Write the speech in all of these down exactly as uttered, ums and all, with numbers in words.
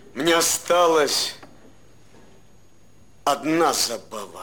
Мне осталась одна забава.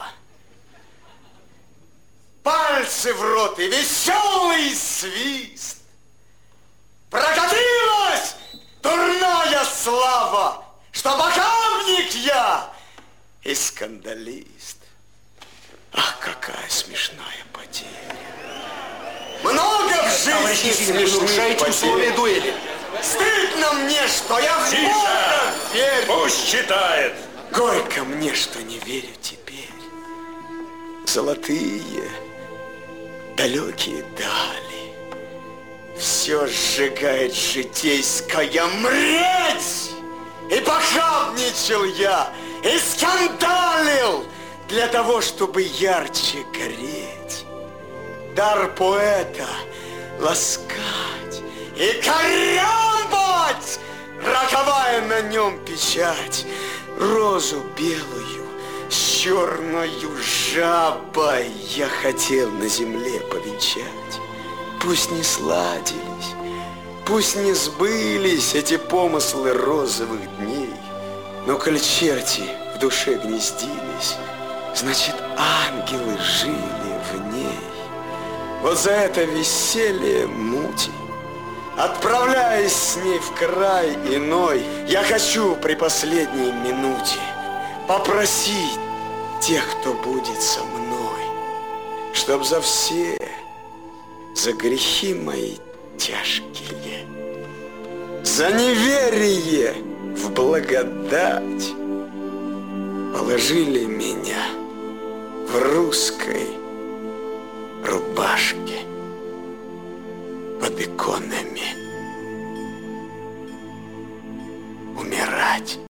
Пальцы в рот и веселый свист. Прокатилась дурная слава, что бокамник я и скандалист. Ах, какая смешная потеря. Много в жизни смешных потерь. Дуэли. Стыдно мне, что я в Тише! Бога верю. Пусть читает. Горько мне, что не верю теперь. Золотые, далекие дали. Все сжигает житейская мреть. И похабничал я, и скандалил для того, чтобы ярче гореть. Дар поэта ласкать и корябать, роковая на нем печать, розу белую с черною жабой я хотел на земле повенчать. Пусть не сладились, пусть не сбылись эти помыслы розовых дней, но коль черти в душе гнездились, значит, ангелы жили в ней. Вот за это веселье мути, отправляясь с ней в край иной, я хочу при последней минуте попросить тех, кто будет со мной, чтоб за все, за грехи мои тяжкие, за неверие в благодать положили меня в русской рубашке под иконами умирать.